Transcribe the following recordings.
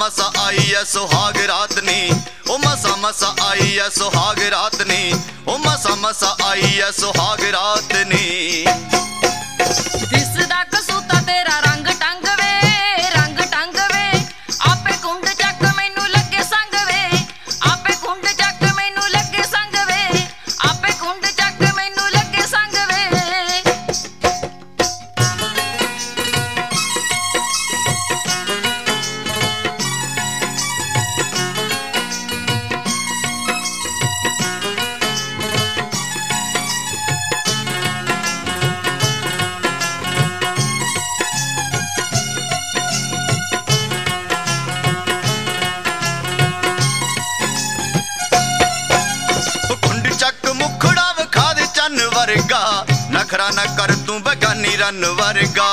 मसा आई है सुहाग रात नी, ओ मसा मसा आई है सुहाग रात नी, ओ मसा मसा आई है सुहाग रात नी। दिसदा कसूता तेरा रंग टंग वे, रंग टंग वे, आपे कुंड चक मैनू लगे संग वे, आपे कुंड चक मैनू लगे संग वे, आपे कुंड चक मैनू लगे संग वे। वर्गा नखरा न कर तू बगानी रन वर्गा,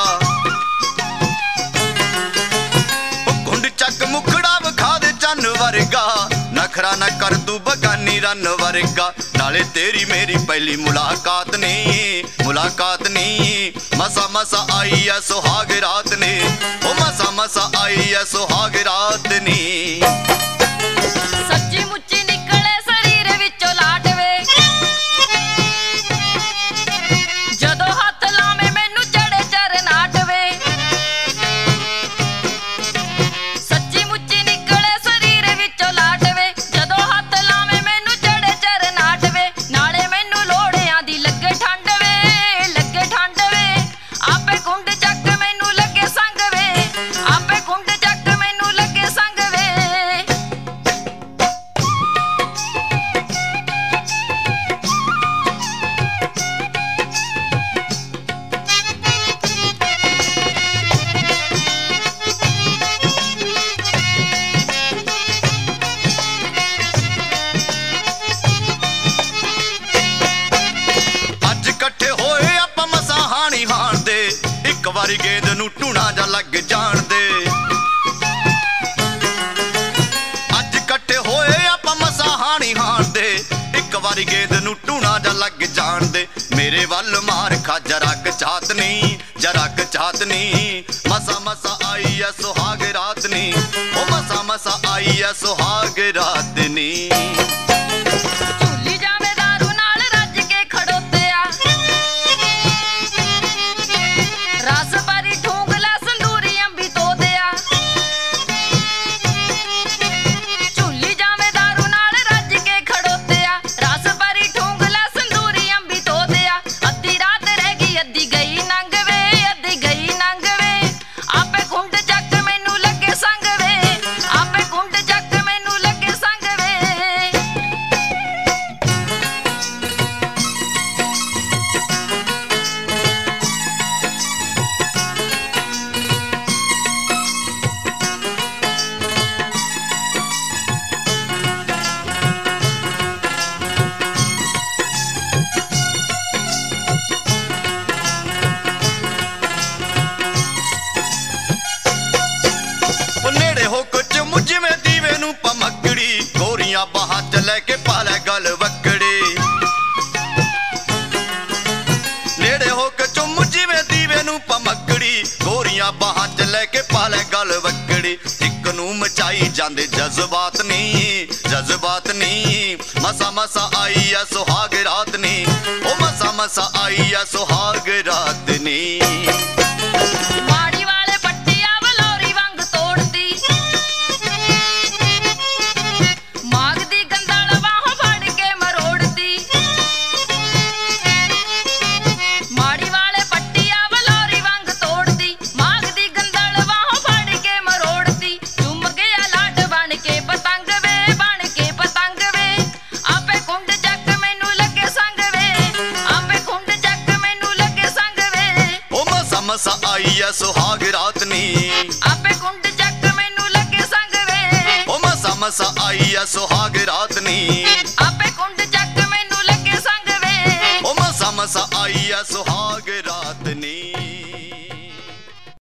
कुंड चक मुखड़ा विखा दे चन वर्गा, नखरा न कर तू बगानी रन वर्गा। नाले तेरी मेरी पहली मुलाकात नी, मुलाकात नी, मसा मसा आई है सुहाग रात नी, ओ मसा मसा आई है सुहाग रात नी। सच्ची मुच्ची निकले शरीर विचों लाट वे, जदों हथ लावे मैनू चढ़े चरनाट वे। सच्ची मुच्ची निकले शरीर विचों लाट वे, जदों हथ लावे मैनू चढ़े चरनाट वे। नाले मैनू लोड़ियां दी लगे ठंड वे, लगे ठंड वे, आपे कुंड चक मैनू लगे संग वे, आपे कुंड चक मैनू लगे संग वे। वारी गेंद नू टूणा जा लग जान दे, अज कट्ठे होए आपां मसा हाणी हाण दे, एक वारी गेंद नू टूणा जा लग जान दे। मेरे वल मार खा जरक चाहत नी, जरक चाहत नी, मसा मसा आई है सुहाग रात नी, ओ मसा मसा आई है सुहाग रात नी। बाहां च लैके पालै गल वकड़ी, नेड़े हो के चुम जिवें दीवे नू पमकड़ी, गोरियां बाहां च लैके पालै गल वकड़ी। इक नू मचाई जांदे जज्बात नी, जज्बात नी, मसा मसा आई है सुहाग रात नी, ओ मसा मसा आई है सुहाग रात नी। मसा आई है सुहाग रात नी, आपे कुंड चक मैनू लगे संग वे, ओ मसा मसा आई है सुहाग रात नी, आपे कुंड चक मैनू लगे संग वे, ओ मसा मसा आई है सुहाग